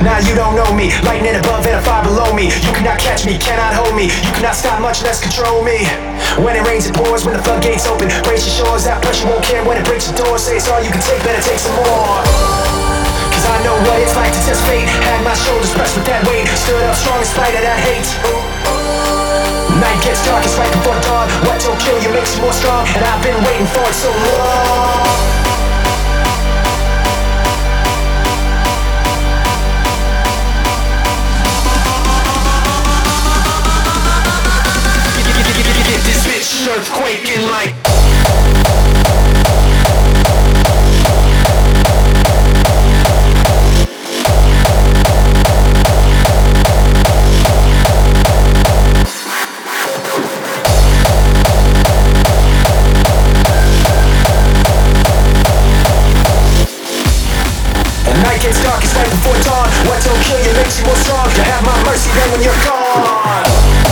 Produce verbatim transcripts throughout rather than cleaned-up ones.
Now you don't know me. Lightning above and a fire below me. You cannot catch me, cannot hold me. You cannot stop, much less control me. When it rains it pours, when the floodgates open, brace your shores, that pressure won't care when it breaks your door. Say it's all you can take, better take some more. Cause I know what it's like to test fate. Had my shoulders pressed with that weight. Stood up strong in spite of that hate. Night gets dark, it's right before dawn. What don't kill you makes you more strong. And I've been waiting for it so long. This bitch earthquaking like gets dark, it's right before dawn. What don't kill you makes you more strong. To have my mercy then when you're gone.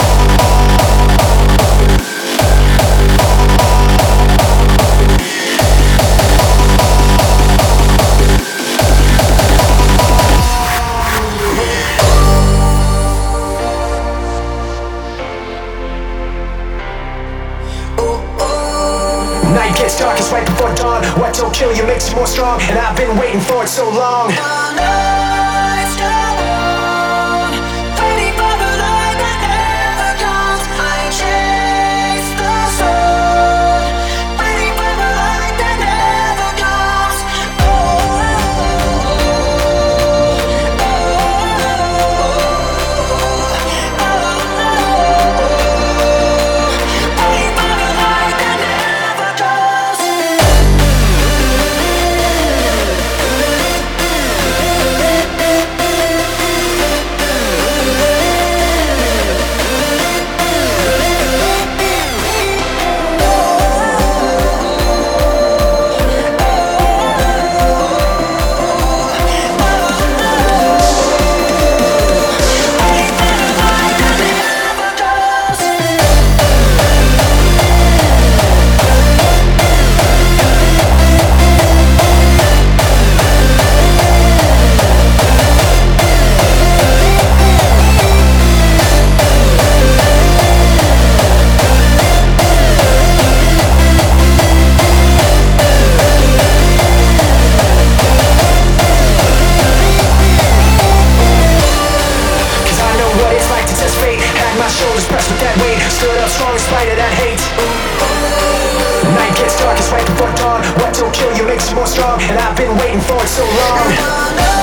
Night gets dark, it's right before dawn. What don't kill you makes you more strong. And I've been waiting for it so long. My shoulders pressed with that weight. Stood up strong in spite of that hate. Night gets dark, it's right before dawn. What don't kill you makes you more strong. And I've been waiting for it so long.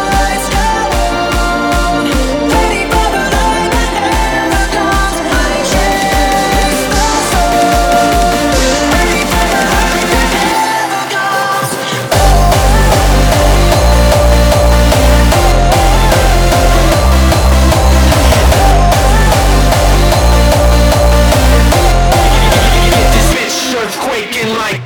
Quaking like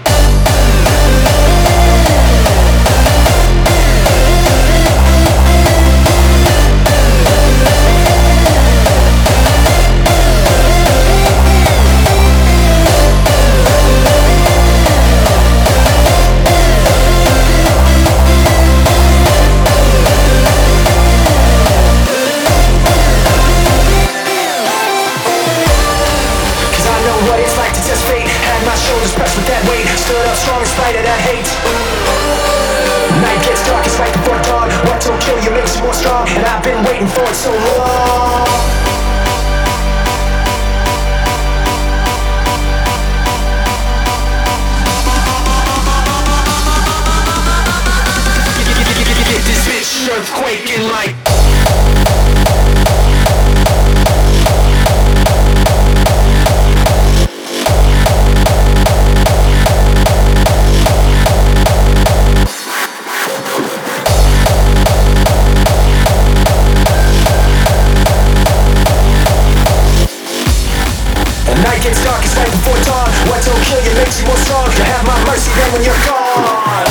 what it's like to test fate. Had my shoulders pressed with that weight. Stood up strong in spite of that hate. Night gets dark, it's right before dawn. What don't kill you makes you more strong. And I've been waiting for it so long. This bitch earthquaking like Night gets dark, it's right before dawn. What don't kill you makes you more strong. To have my mercy then when you're gone.